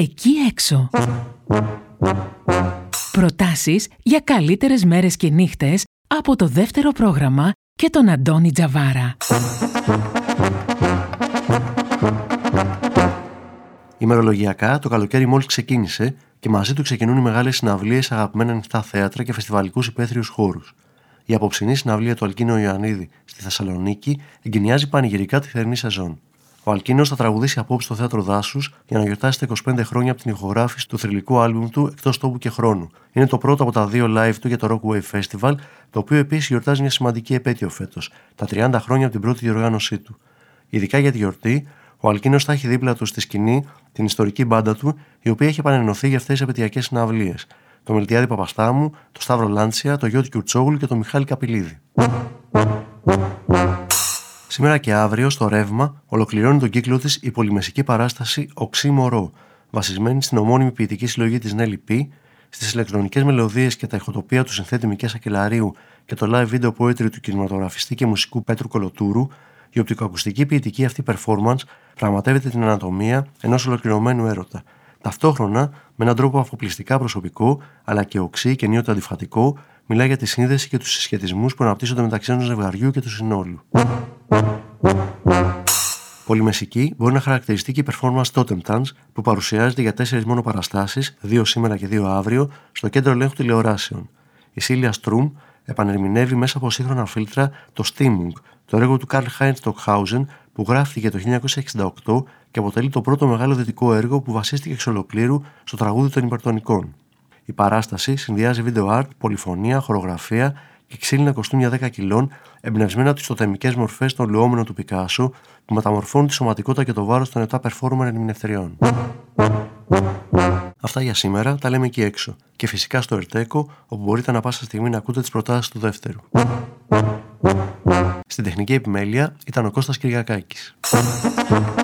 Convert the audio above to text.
εκεί έξω. Προτάσεις για καλύτερες μέρες και νύχτες από το δεύτερο πρόγραμμα και τον Αντώνη Τζαβάρα. Ημερολογιακά, το καλοκαίρι μόλις ξεκίνησε και μαζί του ξεκινούν οι μεγάλες συναυλίες σε αγαπημένα ανοιχτά θέατρα και φεστιβαλικούς υπαίθριους χώρους. Η απόψινή συναυλία του Αλκίνο Ιωαννίδη στη Θεσσαλονίκη εγκαινιάζει πανηγυρικά τη θερινή σεζόν. Ο Αλκίνος θα τραγουδήσει απόψε στο Θέατρο Δάσους για να γιορτάσει τα 25 χρόνια από την ηχογράφηση του θρυλικού άλμπουμ του Εκτός Τόπου και Χρόνου. Είναι το πρώτο από τα 2 live του για το Rockwave Festival, το οποίο επίσης γιορτάζει μια σημαντική επέτειο φέτος, τα 30 χρόνια από την πρώτη διοργάνωσή του. Ειδικά για τη γιορτή, ο Αλκίνος θα έχει δίπλα του στη σκηνή την ιστορική μπάντα του, η οποία έχει επανενωθεί για αυτές τις επαιτειακές συναυλίες. Το Μιλτιάδη Παπαστάμου, το Σταύρο Λάντσια, το Γιώτη Κιουρτσόγλου και το Μιχάλη Καπηλίδη. Σήμερα και αύριο στο Ρεύμα ολοκληρώνει τον κύκλο της η πολυμεσική παράσταση Οξύ Μωρό, βασισμένη στην ομώνυμη ποιητική συλλογή της Νέλη Πι, στις ηλεκτρονικές μελωδίες και τα ηχοτοπία του συνθέτη Μικέ Σακελαρίου και το live video poetry του κινηματογραφιστή και μουσικού Πέτρου Κολοτούρου. Η οπτικοακουστική ποιητική αυτή performance πραγματεύεται την ανατομία ενός ολοκληρωμένου έρωτα. Ταυτόχρονα, με έναν τρόπο αφοπλιστικά προσωπικό, αλλά και οξύ και ενίοτε αντιφατικό, μιλάει για τη σύνδεση και τους συσχετισμούς που αναπτύσσονται μεταξύ ενός ζευγαριού και του συνόλου. Πολυμεσική μπορεί να χαρακτηριστεί και η performance Totem Dance που παρουσιάζεται για 4 μόνο παραστάσεις, 2 σήμερα και 2 αύριο, στο Κέντρο Ελέγχου Τηλεοράσεων. Η Σίλια Στρουμ επανερμηνεύει μέσα από σύγχρονα φίλτρα το Stimmung, το έργο του Karl Heinz Stockhausen που γράφτηκε το 1968 και αποτελεί το πρώτο μεγάλο δυτικό έργο που βασίστηκε εξ ολοκλήρου στο τραγούδι των υπερτονικών. Η παράσταση συνδυάζει video art, πολυφωνία, χορογραφία και ξύλινα κοστούμια 10 κιλών, εμπνευσμένα από τις τοτεμικές μορφές των λουόμενων του Πικάσο, που μεταμορφώνουν τη σωματικότητα και το βάρος των 7 performer ερμηνευτριών. Αυτά για σήμερα, τα λέμε εκεί έξω. Και φυσικά στο Ερτέκο, όπου μπορείτε να πάσα στιγμή να ακούτε τις προτάσεις του δεύτερου. Στην τεχνική επιμέλεια ήταν ο Κώστας Κυριακάκης.